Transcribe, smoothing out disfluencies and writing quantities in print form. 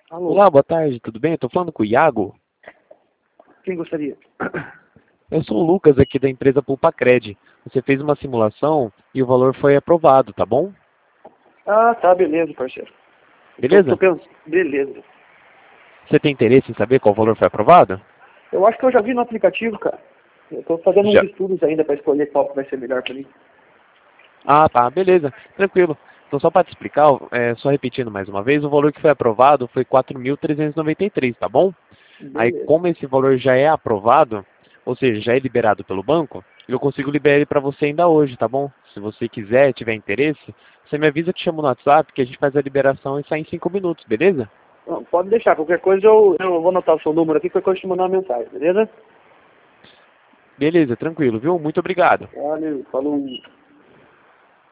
Alô, Olá, boa tarde, tudo bem? Eu tô falando com o Iago. quem gostaria? Eu sou o Lucas aqui da empresa Pulpacred. Você fez uma simulação e o valor foi aprovado, tá bom? Ah, tá, beleza, parceiro. Tô Beleza? pensando, beleza. Você tem interesse em saber qual valor foi aprovado? Eu acho que eu já vi no aplicativo, cara. Eu tô fazendo uns Já. estudos ainda para escolher qual que vai ser melhor para mim. Ah, tá, beleza, tranquilo. Então só para te explicar, só repetindo mais uma vez, o valor que foi aprovado foi 4.393, tá bom? Aí Beleza. como esse valor já é aprovado, ou seja, já é liberado pelo banco, eu consigo liberar ele para você ainda hoje, tá bom? Se você quiser, tiver interesse, você me avisa, te chamo no WhatsApp que a gente faz a liberação e sai em 5 minutos, beleza? Não, pode deixar, qualquer coisa eu vou anotar o seu número aqui, qualquer coisa eu te mandar uma mensagem, beleza? Beleza, tranquilo, viu? Muito obrigado. Valeu, falou.